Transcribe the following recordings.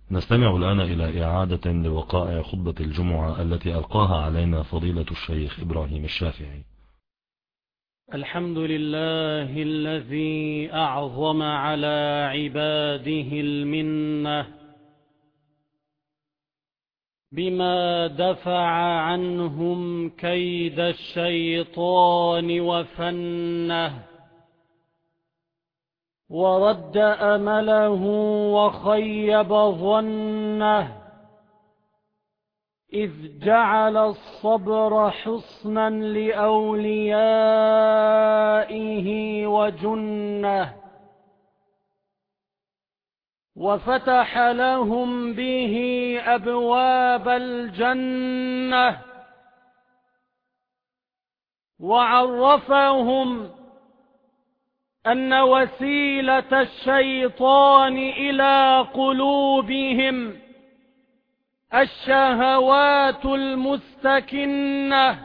نستمع الآن إلى إعادة لوقائع خطبة الجمعة التي ألقاها علينا فضيلة الشيخ إبراهيم الشافعي. الحمد لله الذي أعظم على عباده المنة بما دفع عنهم كيد الشيطان وفنه، ورد أمله وخيب ظنه، إذ جعل الصبر حصنا لأوليائه وجنه، وفتح لهم به أبواب الجنة، وعرفهم أن وسيلة الشيطان إلى قلوبهم الشهوات المستكنة،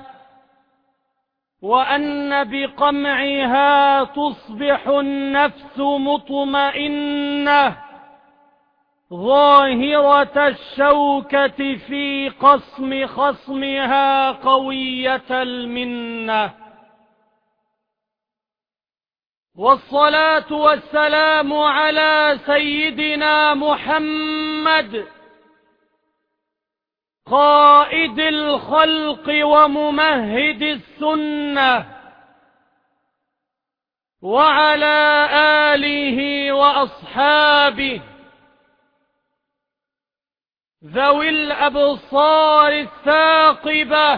وأن بقمعها تصبح النفس مطمئنة ظاهرة الشوكة في قصم خصمها قوية المنة. والصلاة والسلام على سيدنا محمد قائد الخلق وممهد السنة، وعلى آله وأصحابه ذوي الأبصار الثاقبة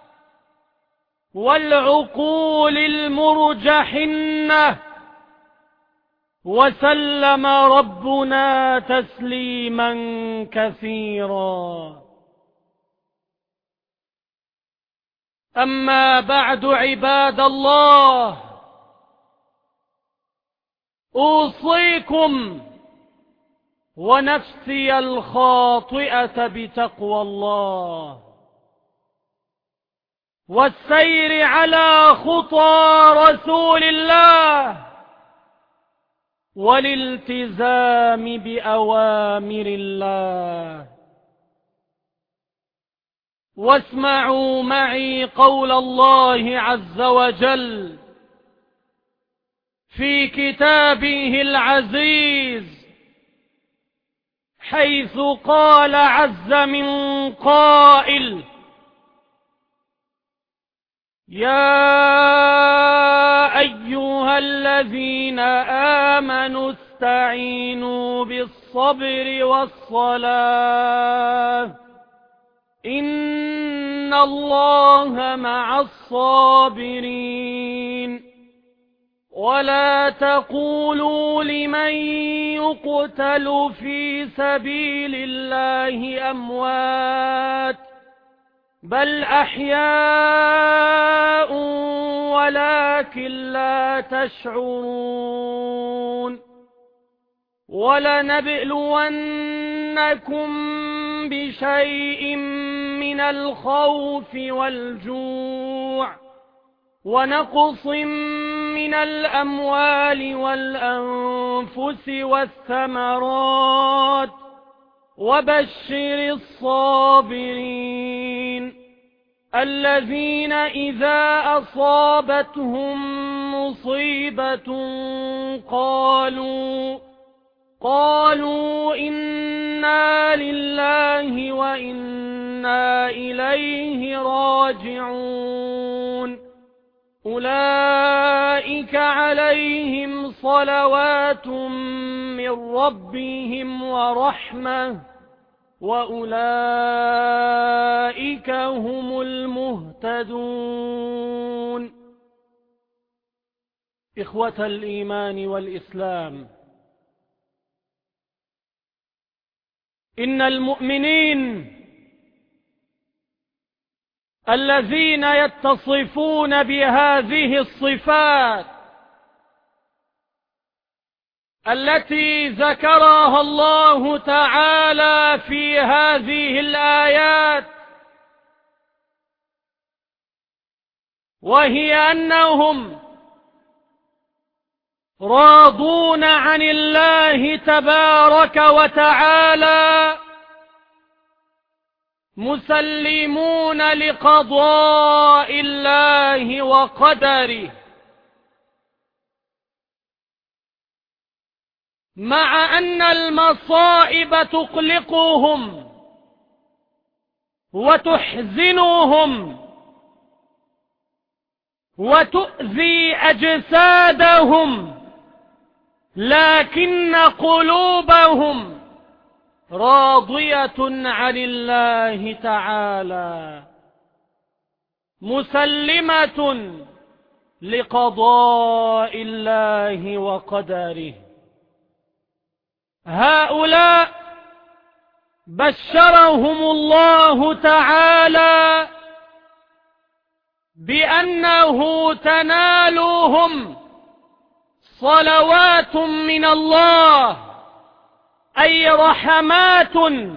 والعقول المرجحنة، وسلم ربنا تسليما كثيرا. أما بعد، عباد الله، أوصيكم ونفسي الخاطئة بتقوى الله والسير على خطى رسول الله والالتزام بأوامر الله. واسمعوا معي قول الله عز وجل في كتابه العزيز، حيث قال عز من قائل: يا أيها الذين آمنوا استعينوا بالصبر والصلاة إن الله مع الصابرين. ولا تقولوا لمن يقتل في سبيل الله أموات، بل أحياء ولكن لا تشعرون. ولنبلونكم بشيء من الخوف والجوع ونقص من الأموال والأنفس والثمرات وبشر الصابرين الذين إذا أصابتهم مصيبة قالوا إنا لله وإنا إليه راجعون. أولئك عليهم صلوات من ربهم ورحمة وأولئك هم المهتدون. إخوة الإيمان والإسلام، إن المؤمنين الذين يتصفون بهذه الصفات التي ذكرها الله تعالى في هذه الآيات، وهي أنهم راضون عن الله تبارك وتعالى، مسلمون لقضاء الله وقدره، مع أن المصائب تقلقهم وتحزنهم وتؤذي أجسادهم، لكن قلوبهم راضية عن الله تعالى، مسلمة لقضاء الله وقدره. هؤلاء بشرهم الله تعالى بأنه تنالهم صلوات من الله، أي رحمات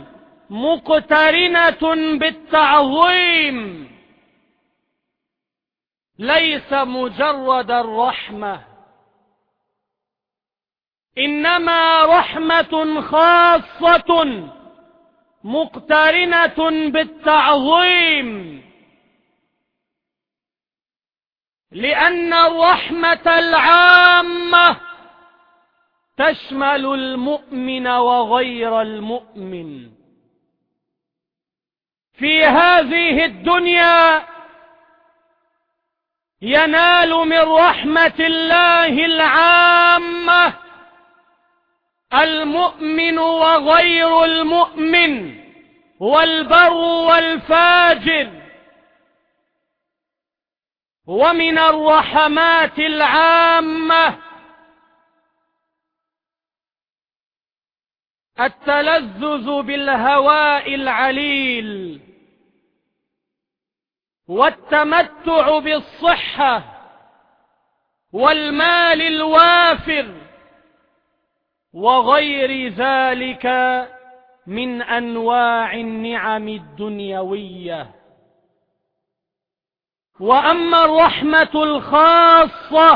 مقترنة بالتعظيم، ليس مجرد الرحمة، إنما رحمة خاصة مقترنة بالتعظيم، لأن الرحمة العامة تشمل المؤمن وغير المؤمن. في هذه الدنيا ينال من رحمة الله العامة المؤمن وغير المؤمن، والبر والفاجر. ومن الرحمات العامة التلذذ بالهواء العليل، والتمتع بالصحة والمال الوافر، وغير ذلك من أنواع النعم الدنيوية. وأما الرحمة الخاصة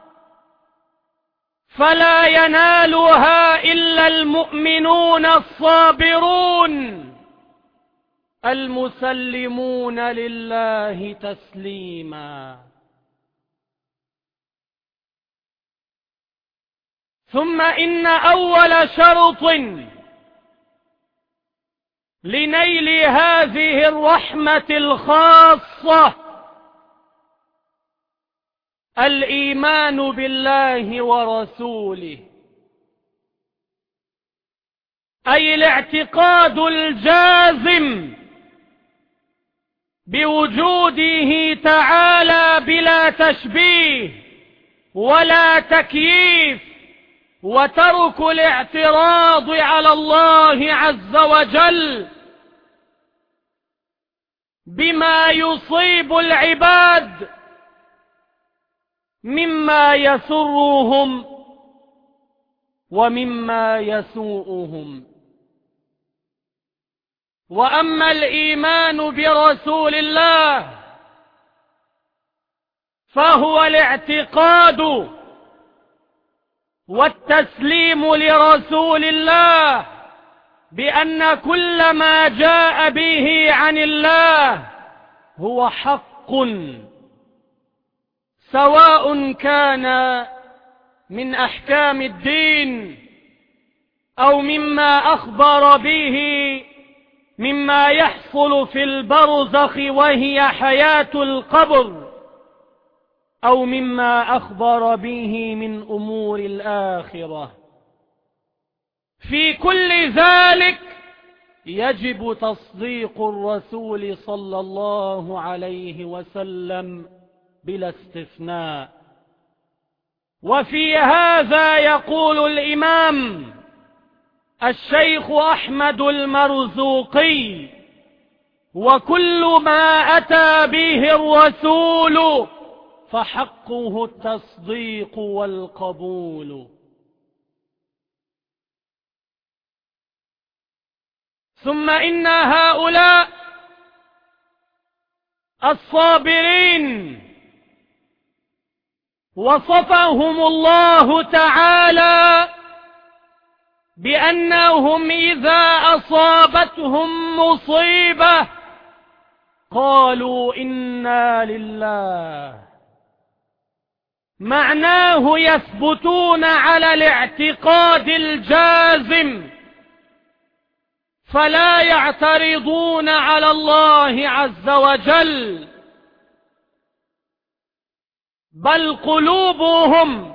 فلا ينالها إلا المؤمنون الصابرون المسلمون لله تسليما. ثم إن أول شرط لنيل هذه الرحمة الخاصة الإيمان بالله ورسوله، أي الاعتقاد الجازم بوجوده تعالى بلا تشبيه ولا تكييف، وترك الاعتراض على الله عز وجل بما يصيب العباد مما يسرهم ومما يسوءهم. وأما الإيمان برسول الله فهو الاعتقاد والتسليم لرسول الله بأن كل ما جاء به عن الله هو حق، سواء كان من أحكام الدين أو مما أخبر به مما يحصل في البرزخ وهي حياة القبر، أو مما أخبر به من أمور الآخرة. في كل ذلك يجب تصديق الرسول صلى الله عليه وسلم بلا استثناء. وفي هذا يقول الإمام الشيخ أحمد المرزوقي: وكل ما أتى به الرسول فحقه التصديق والقبول. ثم إن هؤلاء الصابرين وصفهم الله تعالى بأنهم إذا أصابتهم مصيبة قالوا إنا لله، معناه يثبتون على الاعتقاد الجازم، فلا يعترضون على الله عز وجل، بل قلوبهم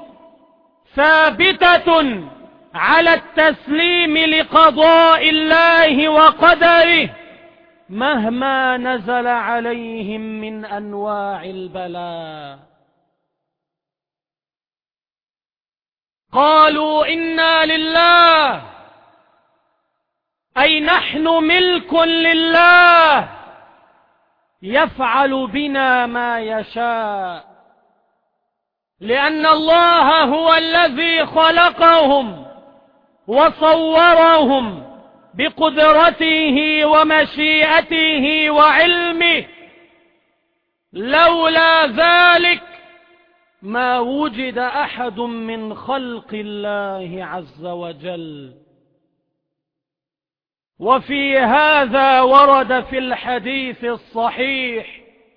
ثابتة على التسليم لقضاء الله وقدره مهما نزل عليهم من أنواع البلاء. قالوا إنا لله، أي نحن ملك لله يفعل بنا ما يشاء، لأن الله هو الذي خلقهم وصورهم بقدرته ومشيئته وعلمه، لولا ذلك ما وجد أحد من خلق الله عز وجل. وفي هذا ورد في الحديث الصحيح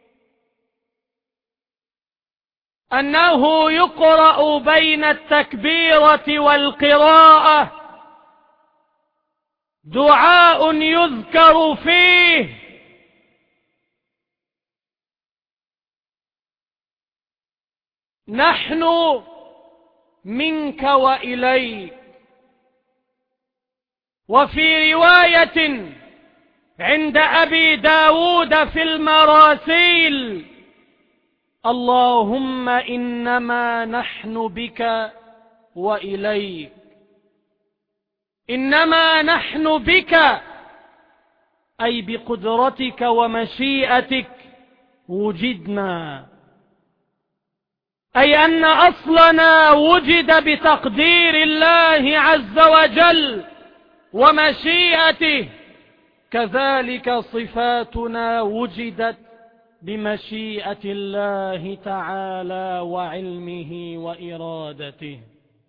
أنه يقرأ بين التكبيرة والقراءة دعاء يذكر فيه نحن منك وإليك، وفي رواية عند أبي داود في المراسيل اللهم إنما نحن بك وإليك، إنما نحن بك أي بقدرتك ومشيئتك وجدنا، أي أن أصلنا وجد بتقدير الله عز وجل ومشيئته، كذلك صفاتنا وجدت بمشيئة الله تعالى وعلمه وإرادته.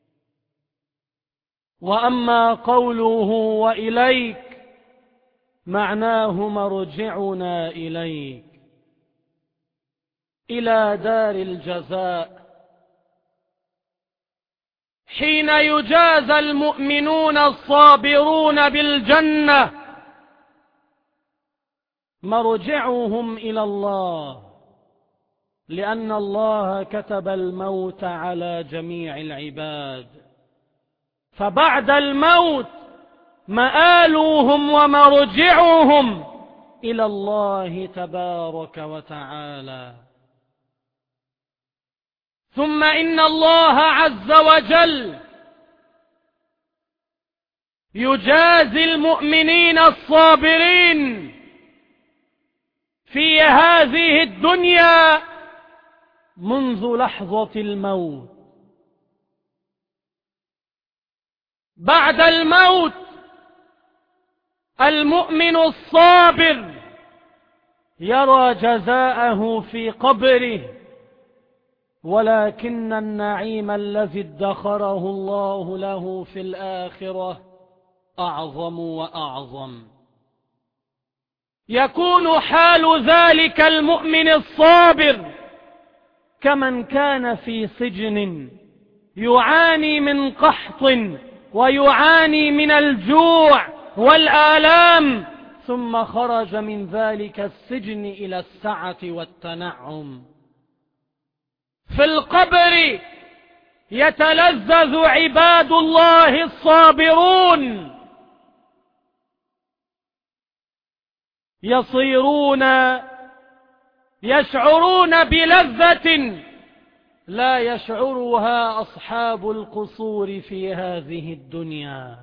وأما قوله وإليك معناه مرجعنا إليك، إلى دار الجزاء، حين يجازى المؤمنون الصابرون بالجنة مرجعهم إلى الله، لأن الله كتب الموت على جميع العباد، فبعد الموت مآلهم ومرجعهم إلى الله تبارك وتعالى. ثم إن الله عز وجل يجازي المؤمنين الصابرين في هذه الدنيا منذ لحظة الموت. بعد الموت المؤمن الصابر يرى جزاءه في قبره، ولكن النعيم الذي ادخره الله له في الآخرة أعظم وأعظم. يكون حال ذلك المؤمن الصابر كمن كان في سجن يعاني من قحط ويعاني من الجوع والآلام، ثم خرج من ذلك السجن إلى السعة والتنعم. في القبر يتلذذ عباد الله الصابرون، يشعرون بلذة لا يشعرها أصحاب القصور في هذه الدنيا،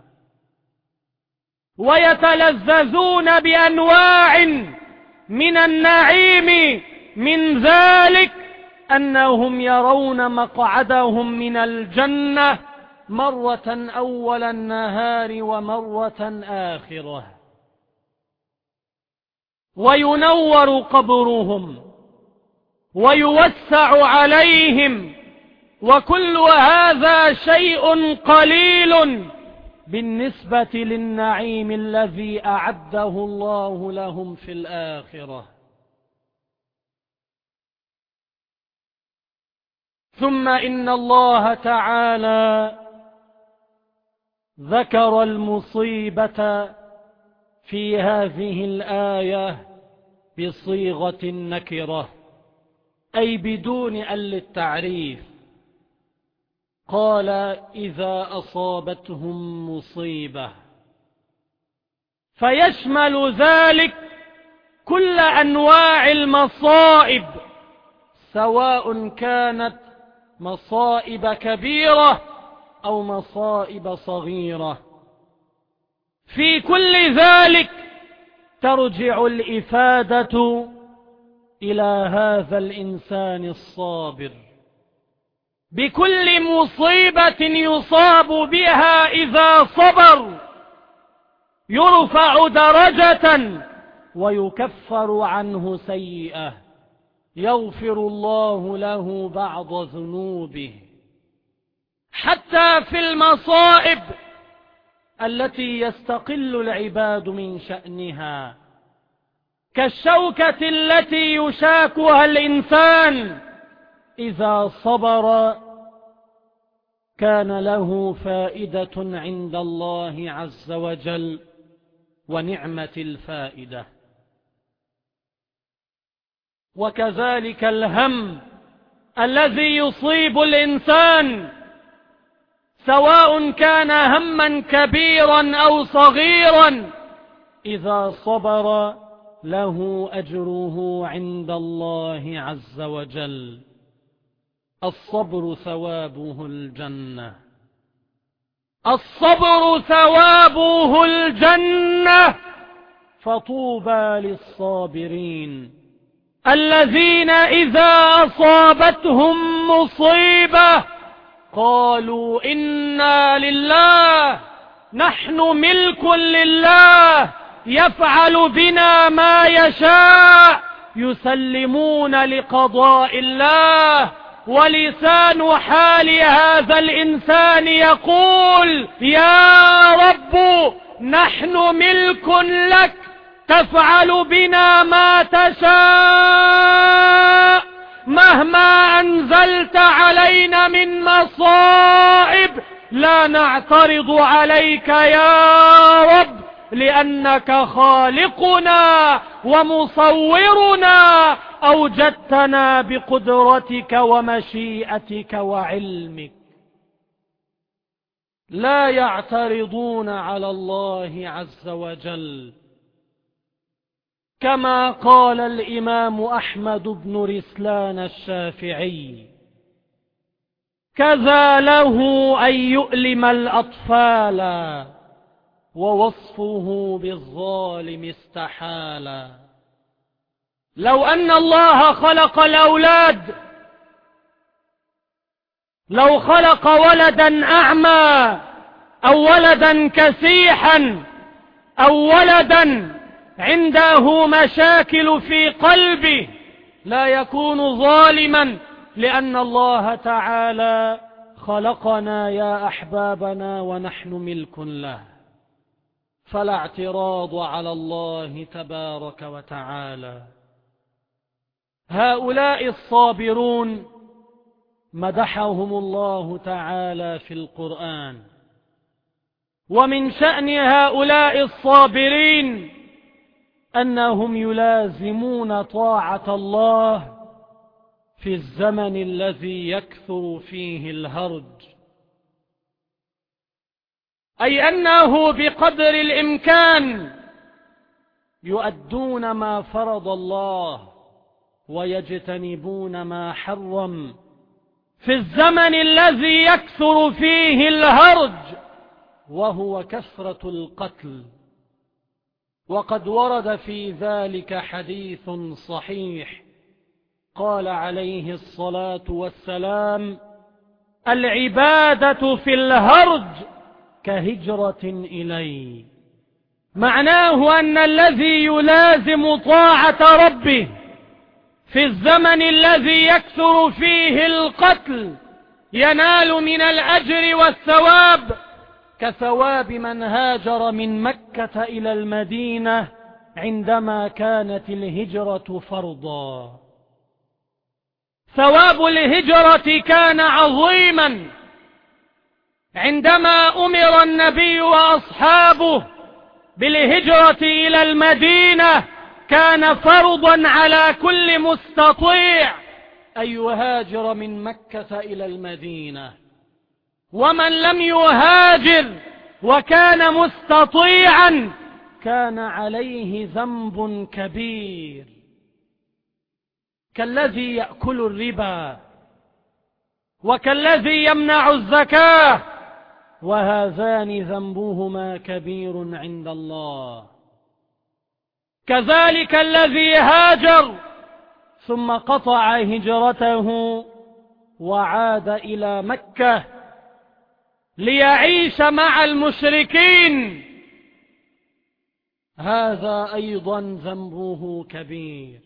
ويتلذذون بأنواع من النعيم، من ذلك أنهم يرون مقعدهم من الجنة مرة أول النهار ومرة آخرة، وينور قبرهم ويوسع عليهم وكل هذا شيء قليل بالنسبة للنعيم الذي أعده الله لهم في الآخرة. ثم إن الله تعالى ذكر المصيبة في هذه الآية بصيغة النكرة، أي بدون التعريف. قال إذا أصابتهم مصيبة، فيشمل ذلك كل أنواع المصائب، سواء كانت مصائب كبيرة أو مصائب صغيرة. في كل ذلك ترجع الإفادة إلى هذا الإنسان الصابر. بكل مصيبة يصاب بها إذا صبر يرفع درجة ويكفر عنه سيئة، يغفر الله له بعض ذنوبه. حتى في المصائب التي يستقل العباد من شأنها، كالشوكة التي يشاكها الإنسان، إذا صبر كان له فائدة عند الله عز وجل، ونعمة الفائدة. وكذلك الهم الذي يصيب الإنسان، سواء كان هما كبيرا أو صغيرا، إذا صبر له أجره عند الله عز وجل. الصبر ثوابه الجنة، الصبر ثوابه الجنة. فطوبى للصابرين الذين إذا أصابتهم مصيبة قالوا إنا لله، نحن ملك لله، يفعل بنا ما يشاء، يسلمون لقضاء الله. ولسان حال هذا الإنسان يقول يا رب نحن ملك لك، تفعل بنا ما تشاء، مهما أنزلت علينا من مصائب لا نعترض عليك يا رب، لأنك خالقنا ومصورنا، أوجدتنا بقدرتك ومشيئتك وعلمك. لا يعترضون على الله عز وجل، كما قال الإمام أحمد بن رسلان الشافعي: كذا له أن يؤلم الأطفال، ووصفه بالظالم استحالا. لو أن الله خلق الأولاد، لو خلق ولدا أعمى أو ولدا كسيحا أو ولدا عنده مشاكل في قلبه، لا يكون ظالما، لأن الله تعالى خلقنا يا أحبابنا ونحن ملك له. فلا اعتراض على الله تبارك وتعالى. هؤلاء الصابرون مدحهم الله تعالى في القرآن، ومن شأن هؤلاء الصابرين أنهم يلازمون طاعة الله في الزمن الذي يكثر فيه الهرج، أي أنه بقدر الإمكان يؤدون ما فرض الله ويجتنبون ما حرم في الزمن الذي يكثر فيه الهرج، وهو كثرة القتل. وقد ورد في ذلك حديث صحيح، قال عليه الصلاة والسلام: العبادة في الهرج كهجرة إلي. معناه أن الذي يلازم طاعة ربه في الزمن الذي يكثر فيه القتل ينال من الأجر والثواب كثواب من هاجر من مكة إلى المدينة عندما كانت الهجرة فرضا. ثواب الهجرة كان عظيما. عندما أمر النبي وأصحابه بالهجرة إلى المدينة كان فرضا على كل مستطيع أن يهاجر من مكة إلى المدينة، ومن لم يهاجر وكان مستطيعا كان عليه ذنب كبير، كالذي يأكل الربا وكالذي يمنع الزكاة، وهذان ذنبهما كبير عند الله. كذلك الذي هاجر ثم قطع هجرته وعاد إلى مكة ليعيش مع المشركين، هذا أيضا ذنبه كبير.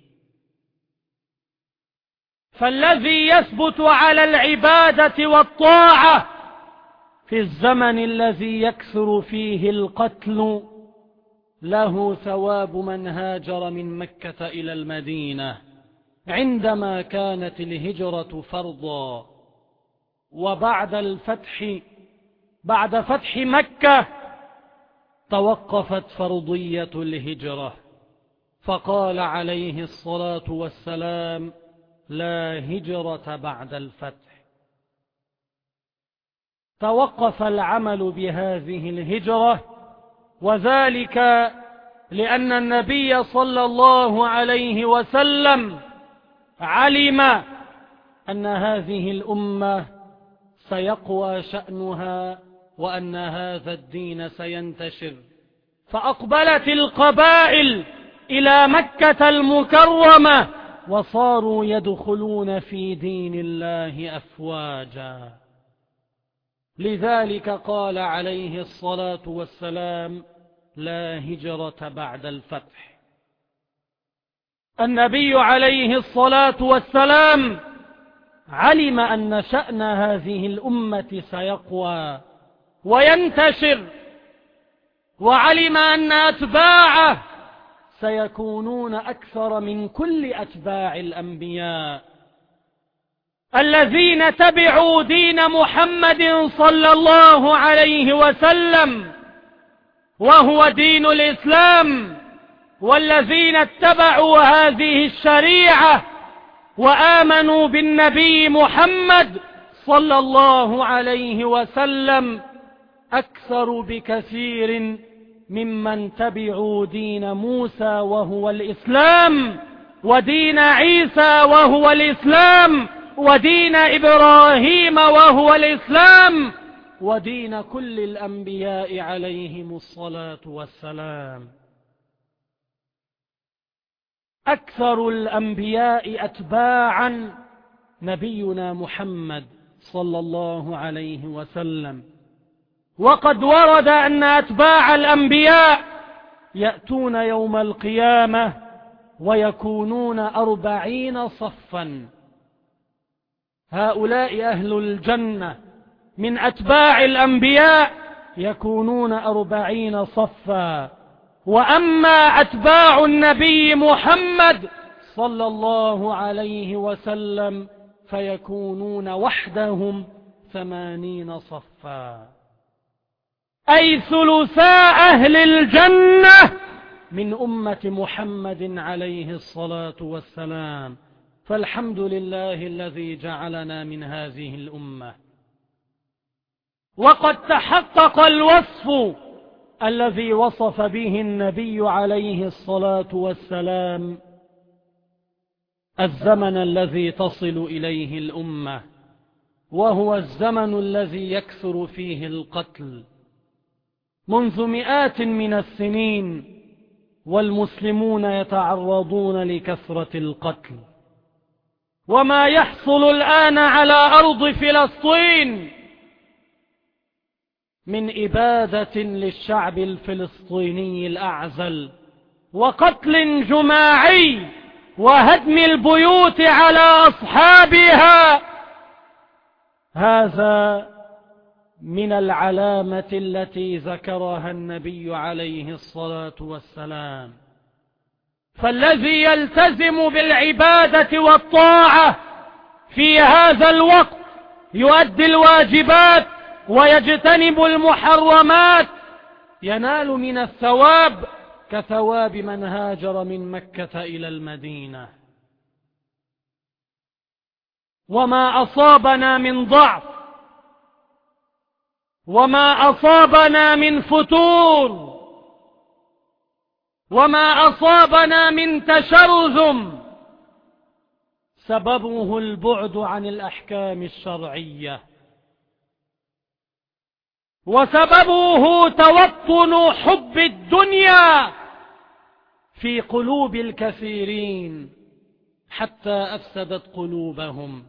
فالذي يثبت على العبادة والطاعة في الزمن الذي يكثر فيه القتل له ثواب من هاجر من مكة إلى المدينة عندما كانت الهجرة فرضا. وبعد بعد فتح مكة توقفت فرضية الهجرة، فقال عليه الصلاة والسلام: لا هجرة بعد الفتح. توقف العمل بهذه الهجرة، وذلك لأن النبي صلى الله عليه وسلم علم أن هذه الأمة سيقوى شأنها وأن هذا الدين سينتشر، فأقبلت القبائل إلى مكة المكرمة وصاروا يدخلون في دين الله أفواجا. لذلك قال عليه الصلاة والسلام: لا هجرة بعد الفتح. النبي عليه الصلاة والسلام علم أن شأن هذه الأمة سيقوى وينتشر، وعلم أن أتباعه سيكونون أكثر من كل أتباع الأنبياء الذين تبعوا دين محمد صلى الله عليه وسلم، وهو دين الإسلام، والذين اتبعوا هذه الشريعة وآمنوا بالنبي محمد صلى الله عليه وسلم أكثر بكثير ممن تبعوا دين موسى وهو الإسلام، ودين عيسى وهو الإسلام، ودين إبراهيم وهو الإسلام، ودين كل الأنبياء عليهم الصلاة والسلام. أكثر الأنبياء أتباعا نبينا محمد صلى الله عليه وسلم، وقد ورد أن أتباع الأنبياء يأتون يوم القيامة ويكونون 40 صفا. هؤلاء أهل الجنة من أتباع الأنبياء يكونون 40 صفا، وأما أتباع النبي محمد صلى الله عليه وسلم فيكونون وحدهم 80 صفا، أي ثلثاء أهل الجنة من أمة محمد عليه الصلاة والسلام. فالحمد لله الذي جعلنا من هذه الأمة. وقد تحقق الوصف الذي وصف به النبي عليه الصلاة والسلام الزمن الذي تصل إليه الأمة، وهو الزمن الذي يكثر فيه القتل منذ مئات من السنين، والمسلمون يتعرضون لكثرة القتل. وما يحصل الآن على أرض فلسطين من إبادة للشعب الفلسطيني الأعزل، وقتل جماعي، وهدم البيوت على أصحابها، هذا من العلامة التي ذكرها النبي عليه الصلاة والسلام. فالذي يلتزم بالعبادة والطاعة في هذا الوقت يؤدي الواجبات ويجتنب المحرمات ينال من الثواب كثواب من هاجر من مكة إلى المدينة. وما أصابنا من ضعف وما أصابنا من فتور وما أصابنا من تشرذم سببه البعد عن الأحكام الشرعية، وسببه توطن حب الدنيا في قلوب الكثيرين حتى أفسدت قلوبهم.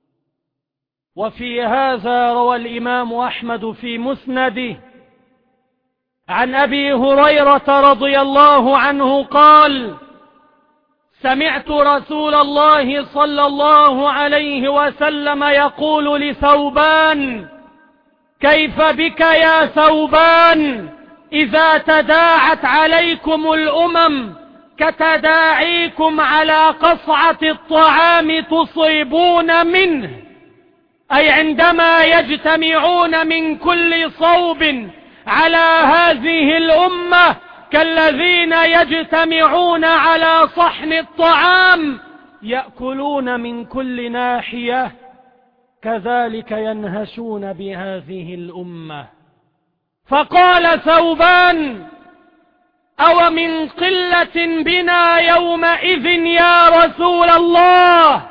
وفي هذا روى الإمام أحمد في مسنده عن أبي هريرة رضي الله عنه قال: سمعت رسول الله صلى الله عليه وسلم يقول لثوبان: كيف بك يا ثوبان إذا تداعت عليكم الأمم كتداعيكم على قصعة الطعام تصيبون منه، أي عندما يجتمعون من كل صوب على هذه الأمة كالذين يجتمعون على صحن الطعام يأكلون من كل ناحية، كذلك ينهشون بهذه الأمة. فقال ثوبان: أو من قلة بنا يومئذ يا رسول الله؟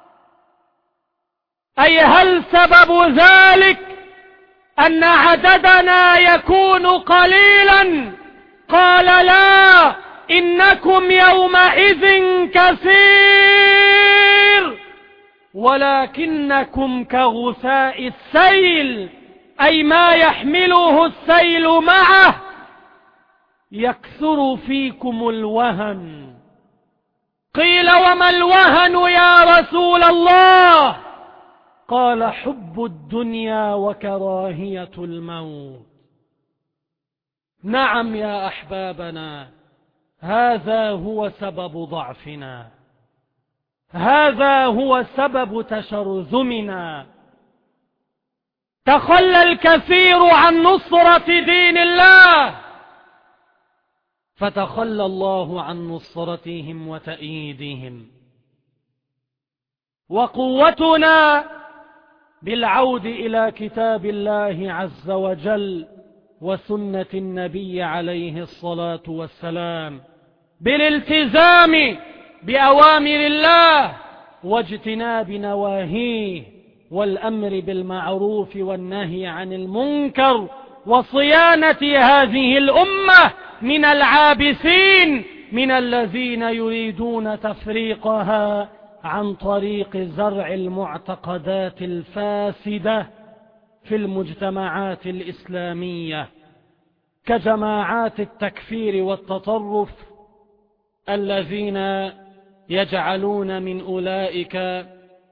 أي هل سبب ذلك أن عددنا يكون قليلا؟ قال: لا، إنكم يومئذ كثير ولكنكم كغثاء السيل، أي ما يحمله السيل معه، يكثر فيكم الوهن. قيل: وما الوهن يا رسول الله؟ قال: حب الدنيا وكراهية الموت. نعم يا أحبابنا، هذا هو سبب ضعفنا، هذا هو سبب تشرذمنا. تخلى الكثير عن نصرة دين الله فتخلى الله عن نصرتهم وتأييدهم. وقوتنا بالعود إلى كتاب الله عز وجل وسنة النبي عليه الصلاة والسلام، بالالتزام بأوامر الله واجتناب نواهيه، والأمر بالمعروف والنهي عن المنكر، وصيانة هذه الأمة من العابثين، من الذين يريدون تفريقها عن طريق زرع المعتقدات الفاسدة في المجتمعات الإسلامية، كجماعات التكفير والتطرف الذين يجعلون من أولئك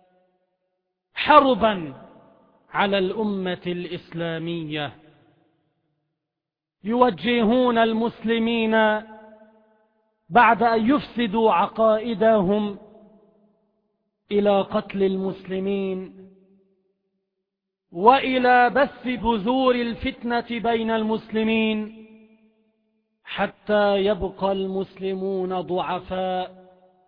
حربا على الأمة الإسلامية، يوجهون المسلمين بعد أن يفسدوا عقائدهم إلى قتل المسلمين وإلى بث بذور الفتنة بين المسلمين حتى يبقى المسلمون ضعفاء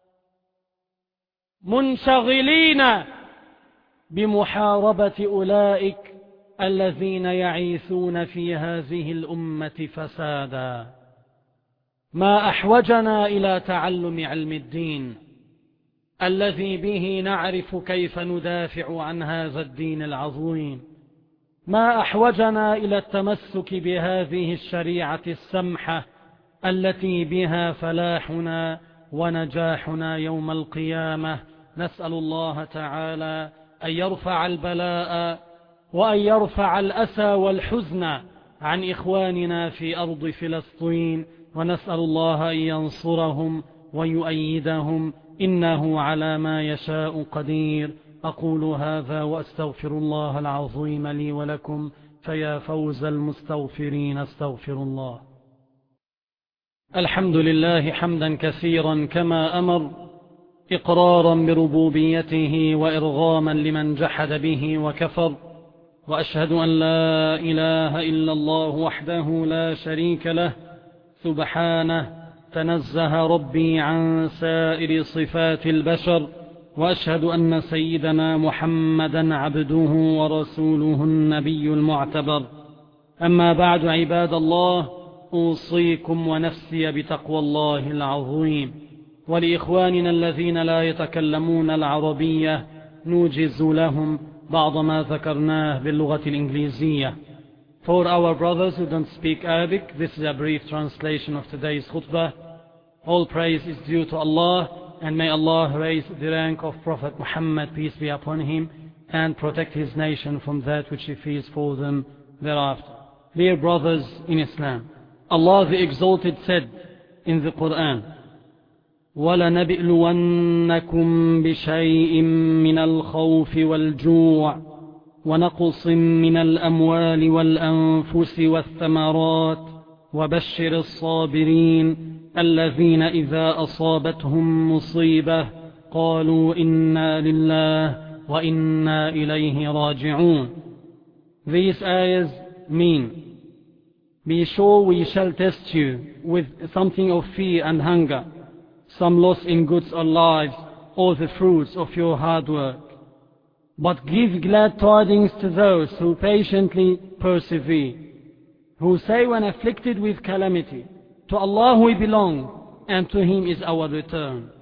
منشغلين بمحاربة أولئك الذين يعيثون في هذه الأمة فسادا. ما أحوجنا إلى تعلم علم الدين الذي به نعرف كيف ندافع عن هذا الدين العظيم، ما أحوجنا إلى التمسك بهذه الشريعة السمحة التي بها فلاحنا ونجاحنا يوم القيامة. نسأل الله تعالى أن يرفع البلاء وأن يرفع الأسى والحزن عن إخواننا في أرض فلسطين، ونسأل الله أن ينصرهم ويؤيدهم، إنه على ما يشاء قدير. أقول هذا وأستغفر الله العظيم لي ولكم، فيا فوز المستغفرين. استغفر الله. الحمد لله حمدا كثيرا كما أمر، إقرارا بربوبيته وإرغاما لمن جحد به وكفر، وأشهد أن لا إله إلا الله وحده لا شريك له سبحانه، تنزه ربي عن سائر صفات البشر، وأشهد أن سيدنا محمدا عبده ورسوله النبي المعتبر. أما بعد، عباد الله، أوصيكم ونفسي بتقوى الله العظيم. ولإخواننا الذين لا يتكلمون العربية نوجز لهم بعض ما ذكرناه باللغة الإنجليزية. For our brothers who don't speak Arabic, this is a brief translation of today's khutbah. All praise is due to Allah, and may Allah raise the rank of Prophet Muhammad, peace be upon him, and protect his nation from that which he fears for them thereafter. Dear brothers in Islam, Allah the Exalted said in the Quran, وَلَنَبِئْلُوَنَّكُمْ بِشَيْءٍ مِّنَ الْخَوْفِ وَالْجُوعِ ونقص من الأموال والأنفس والثمرات وبشر الصابرين الذين إذا أصابتهم مصيبة قالوا إنا لله وإنا إليه راجعون. These ayahs mean, be sure we shall test you with something of fear and hunger, some loss in goods or lives, or the fruits of your hard work. But give glad tidings to those who patiently persevere, who say when afflicted with calamity, to Allah we belong, and to Him is our return.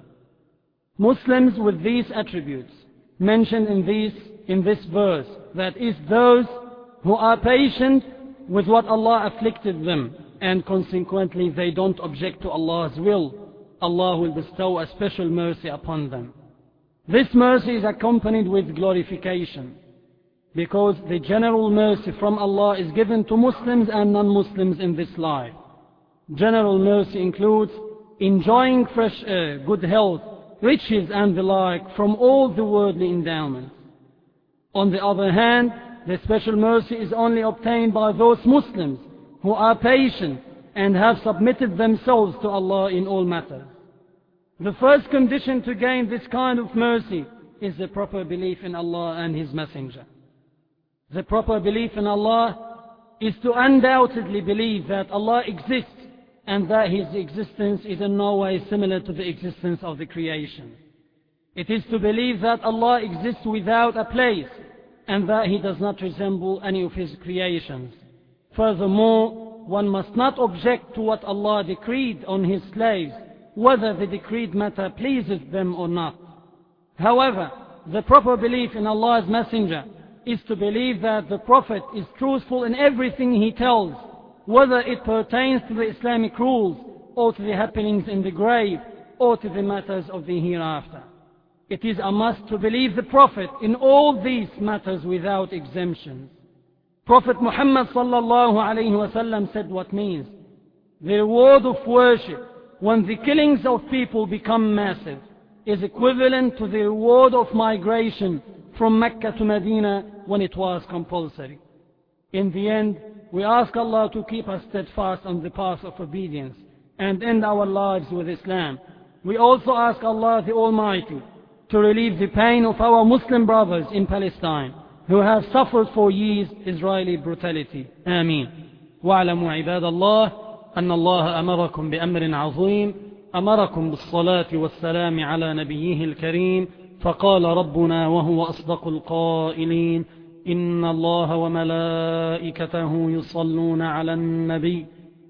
Muslims with these attributes mentioned in this verse, that is, those who are patient with what Allah afflicted them, and consequently they don't object to Allah's will, Allah will bestow a special mercy upon them. This mercy is accompanied with glorification, because the general mercy from Allah is given to Muslims and non-Muslims in this life. General mercy includes enjoying fresh air, good health, riches and the like from all the worldly endowments. On the other hand, the special mercy is only obtained by those Muslims who are patient and have submitted themselves to Allah in all matters. The first condition to gain this kind of mercy is the proper belief in Allah and His Messenger. The proper belief in Allah is to undoubtedly believe that Allah exists and that His existence is in no way similar to the existence of the creation. It is to believe that Allah exists without a place and that He does not resemble any of His creations. Furthermore, one must not object to what Allah decreed on His slaves, whether the decreed matter pleases them or not. However, the proper belief in Allah's Messenger is to believe that the Prophet is truthful in everything he tells, whether it pertains to the Islamic rules, or to the happenings in the grave, or to the matters of the hereafter. It is a must to believe the Prophet in all these matters without exemptions. Prophet Muhammad sallallahu alayhi wa sallam said what means, the reward of worship when the killings of people become massive is equivalent to the reward of migration from Mecca to Medina when it was compulsory. In the end, we ask Allah to keep us steadfast on the path of obedience and end our lives with Islam. We also ask Allah the Almighty to relieve the pain of our Muslim brothers in Palestine who have suffered for years Israeli brutality. Ameen. وَاعْلَمُوا عِبَادَ اللَّهِ أن الله أمركم بأمر عظيم، أمركم بالصلاة والسلام على نبيه الكريم، فقال ربنا وهو أصدق القائلين إن الله وملائكته يصلون على النبي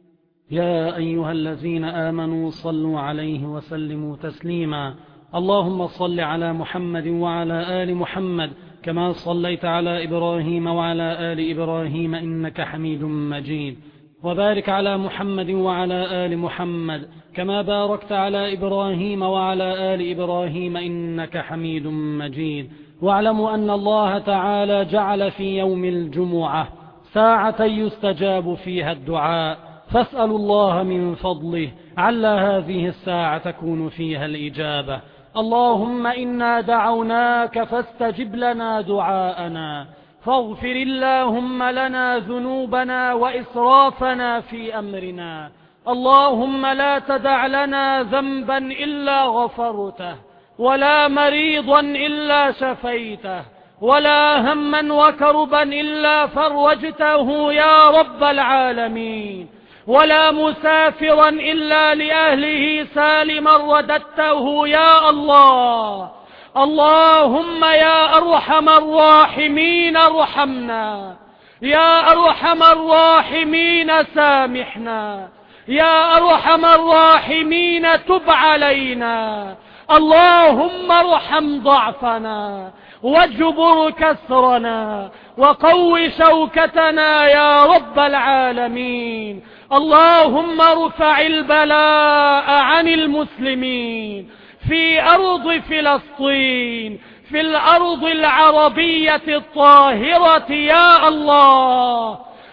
يا أيها الذين آمنوا صلوا عليه وسلموا تسليما. اللهم صل على محمد وعلى آل محمد كما صليت على إبراهيم وعلى آل إبراهيم إنك حميد مجيد، وبارك على محمد وعلى آل محمد كما باركت على إبراهيم وعلى آل إبراهيم إنك حميد مجيد. واعلموا أن الله تعالى جعل في يوم الجمعة ساعة يستجاب فيها الدعاء، فاسألوا الله من فضله عل هذه الساعة تكون فيها الإجابة. اللهم إنا دعوناك فاستجب لنا دعاءنا، فاغفر اللهم لنا ذنوبنا وإسرافنا في أمرنا. اللهم لا تدع لنا ذنبا إلا غفرته، ولا مريضا إلا شفيته، ولا هما وكربا إلا فرجته يا رب العالمين، ولا مسافرا إلا لأهله سالما رددته يا الله. اللهم يا أرحم الراحمين ارحمنا، يا أرحم الراحمين سامحنا، يا أرحم الراحمين تب علينا. اللهم ارحم ضعفنا واجبر كسرنا وقو شوكتنا يا رب العالمين. اللهم ارفع البلاء عن المسلمين في أرض فلسطين، في الأرض العربية الطاهرة يا الله.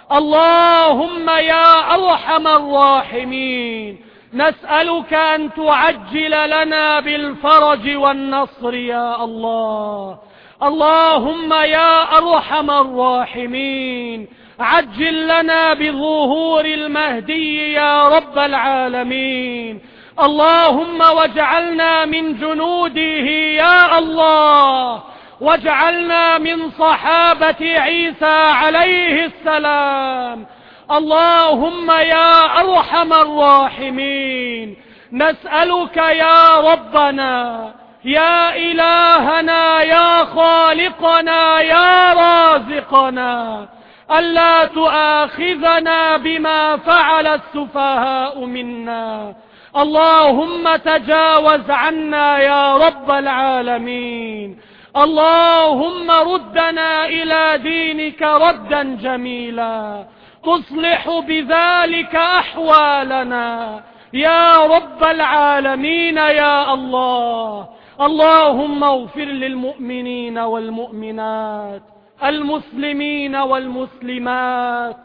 اللهم يا أرحم الراحمين نسألك أن تعجل لنا بالفرج والنصر يا الله. اللهم يا أرحم الراحمين عجل لنا بظهور المهدي يا رب العالمين. اللهم واجعلنا من جنوده يا الله، واجعلنا من صحابة عيسى عليه السلام. اللهم يا أرحم الراحمين نسألك يا ربنا يا إلهنا يا خالقنا يا رازقنا ألا تؤاخذنا بما فعل السفهاء منا. اللهم تجاوز عنا يا رب العالمين. اللهم ردنا إلى دينك ردا جميلا تصلح بذلك أحوالنا يا رب العالمين يا الله. اللهم اغفر للمؤمنين والمؤمنات، المسلمين والمسلمات،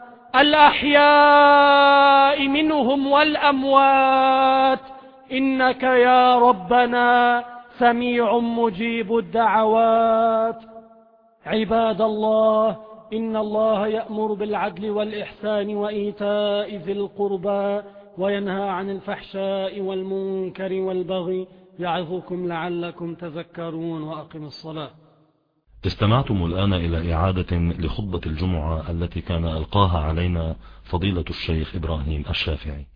الأحياء منهم والأموات، إنك يا ربنا سميع مجيب الدعوات. عباد الله، إن الله يأمر بالعدل والإحسان وإيتاء ذي القربى وينهى عن الفحشاء والمنكر والبغي يعظكم لعلكم تذكرون. وأقم الصلاة. استمعتم الآن إلى إعادة لخطبة الجمعة التي كان ألقاها علينا فضيلة الشيخ إبراهيم الشافعي.